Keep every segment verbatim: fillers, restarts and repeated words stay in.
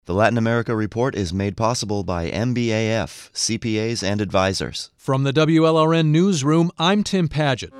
The Latin America Report is made possible by M B A F, C P As and Advisors. From the W L R N Newsroom, I'm Tim Paget.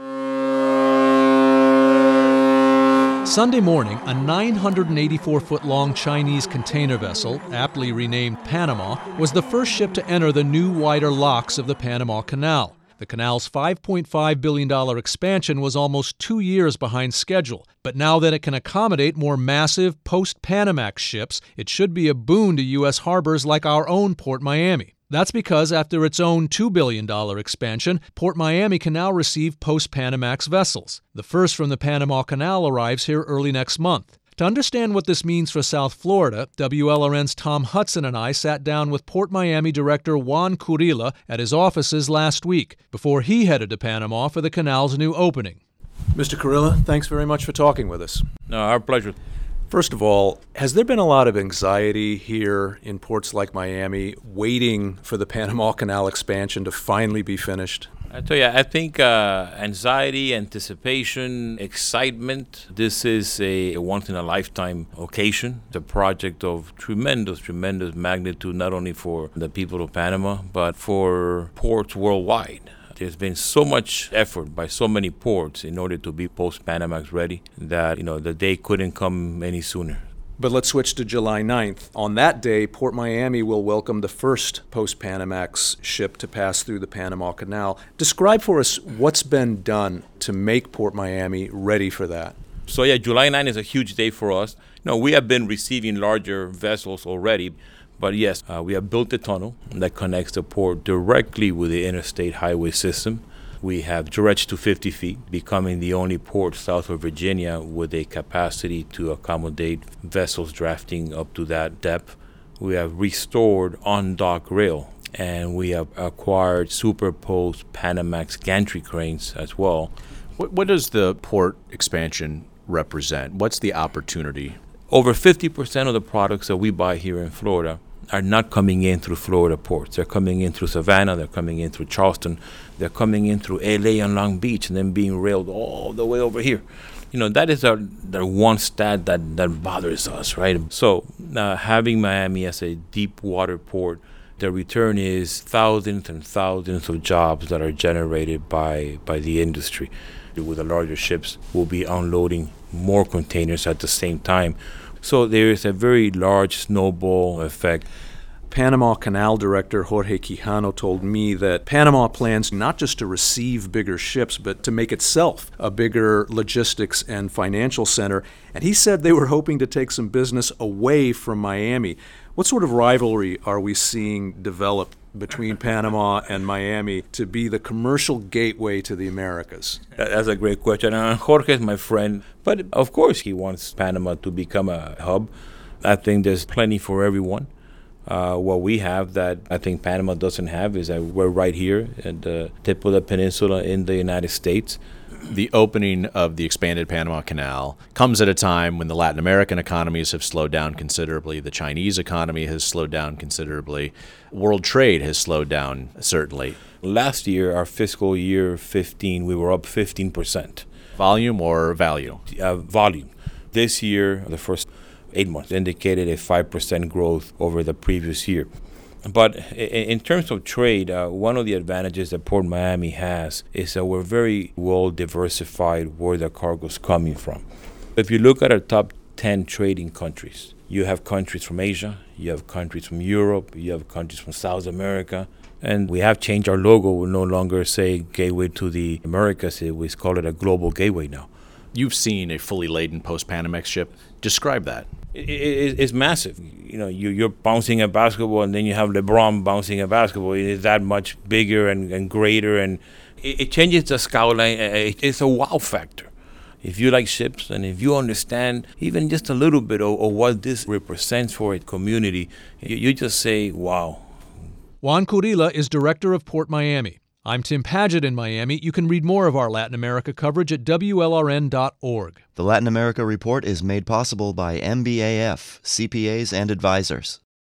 Sunday morning, a nine hundred eighty-four foot long Chinese container vessel, aptly renamed Panama, was the first ship to enter the new wider locks of the Panama Canal. The canal's five point five billion dollars expansion was almost two years behind schedule, but now that it can accommodate more massive post-Panamax ships, it should be a boon to U S harbors like our own Port Miami. That's because after its own two billion dollars expansion, Port Miami can now receive post-Panamax vessels. The first from the Panama Canal arrives here early next month. To understand what this means for South Florida, W L R N's Tom Hudson and I sat down with Port Miami Director Juan Kurilla at his offices last week, before he headed to Panama for the canal's new opening. Mister Kurilla, thanks very much for talking with us. No, our pleasure. First of all, has there been a lot of anxiety here in ports like Miami waiting for the Panama Canal expansion to finally be finished? I tell you, I think uh, anxiety, anticipation, excitement. This is a, a once-in-a-lifetime occasion. It's a project of tremendous, tremendous magnitude, not only for the people of Panama, but for ports worldwide. There's been so much effort by so many ports in order to be post-Panamax ready that, you know, the day couldn't come any sooner. But let's switch to July ninth. On that day, Port Miami will welcome the first post-Panamax ship to pass through the Panama Canal. Describe for us what's been done to make Port Miami ready for that. So yeah, July ninth is a huge day for us. You know, we have been receiving larger vessels already, but yes, uh, we have built a tunnel that connects the port directly with the interstate highway system. We have dredged to fifty feet, becoming the only port south of Virginia with a capacity to accommodate vessels drafting up to that depth. We have restored on-dock rail, and we have acquired superposed Panamax gantry cranes as well. What, what does the port expansion represent? What's the opportunity? Over fifty percent of the products that we buy here in Florida are not coming in through Florida ports. They're coming in through Savannah, they're coming in through Charleston, they're coming in through L A and Long Beach, and then being railed all the way over here. You know, that is our, the one stat that, that bothers us, right? So uh, having Miami as a deep water port, the return is thousands and thousands of jobs that are generated by, by the industry. With the larger ships, we'll be unloading more containers at the same time. So there is a very large snowball effect. Panama Canal Director Jorge Quijano told me that Panama plans not just to receive bigger ships, but to make itself a bigger logistics and financial center. And he said they were hoping to take some business away from Miami. What sort of rivalry are we seeing develop between Panama and Miami to be the commercial gateway to the Americas? That's a great question. Uh, Jorge is my friend, but of course he wants Panama to become a hub. I think there's plenty for everyone. Uh, what we have that I think Panama doesn't have is that we're right here at the tip of the peninsula in the United States. The opening of the expanded Panama Canal comes at a time when the Latin American economies have slowed down considerably. The Chinese economy has slowed down considerably. World trade has slowed down, certainly. Last year, our fiscal year fifteen, we were up fifteen percent. Volume or value? Uh, volume. This year, the first eight months indicated a five percent growth over the previous year. But in terms of trade, uh, one of the advantages that Port Miami has is that we're very well diversified where the cargo is coming from. If you look at our top ten trading countries, you have countries from Asia, you have countries from Europe, you have countries from South America, and we have changed our logo. We'll no longer say Gateway to the Americas, we call it a global gateway now. You've seen a fully laden post-Panamax ship. Describe that. It, it, it's massive. You know, you, you're bouncing a basketball, and then you have LeBron bouncing a basketball. It is that much bigger and, and greater, and it, it changes the skyline. It's a wow factor. If you like ships, and if you understand even just a little bit of, of what this represents for a community, you, you just say, wow. Juan Kurilla is director of Port Miami. I'm Tim Paget in Miami. You can read more of our Latin America coverage at W L R N dot org. The Latin America Report is made possible by M B A F, C P As and Advisors.